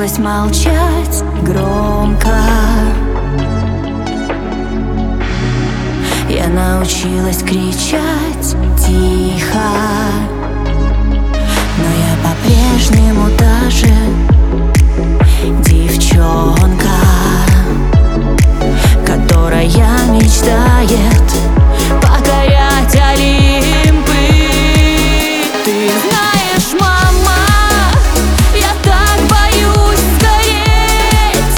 научилась молчать громко. Я научилась кричать тихо. Но я по-прежнему та же девчонка, которая мечтает покорять Олимпы. Ты знаешь, мама, я так боюсь сгореть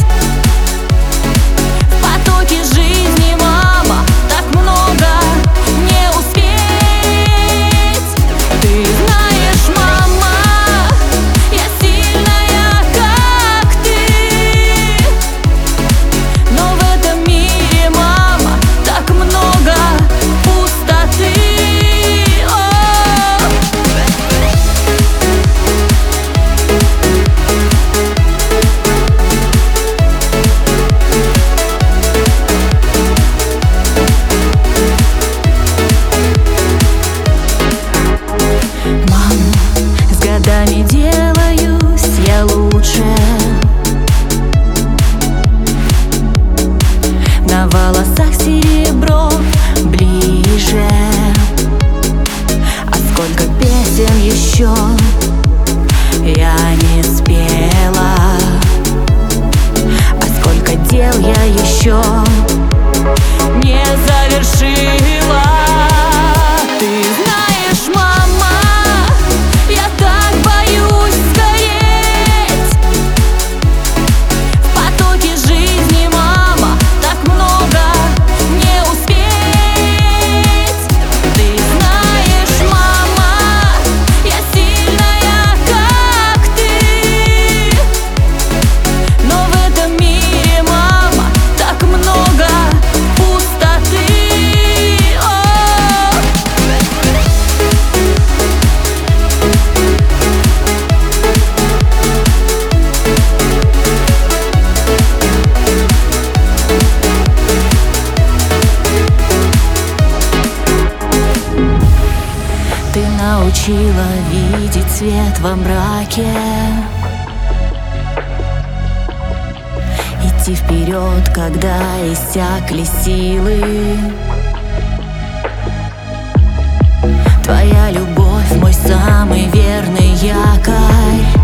в потоке жизни, мама, так много не успеть. Ты знаешь, мама, я сильная, как ты, но в этом мире, мама, так много пустоты. Годами делаюсь я лучше, на волосах серебро ближе. А сколько песен еще я не спела, а сколько дел я еще не завершила. Ты знаешь, мама, я так боюсь сгореть в потоке жизни, мама, так много не успеть. Ты знаешь, мама, я сильная, как ты, но в этом мире, мама, так много пустоты. Ты научила видеть свет во мраке, идти вперед, когда иссякли силы. Твоя любовь — мой самый верный якорь.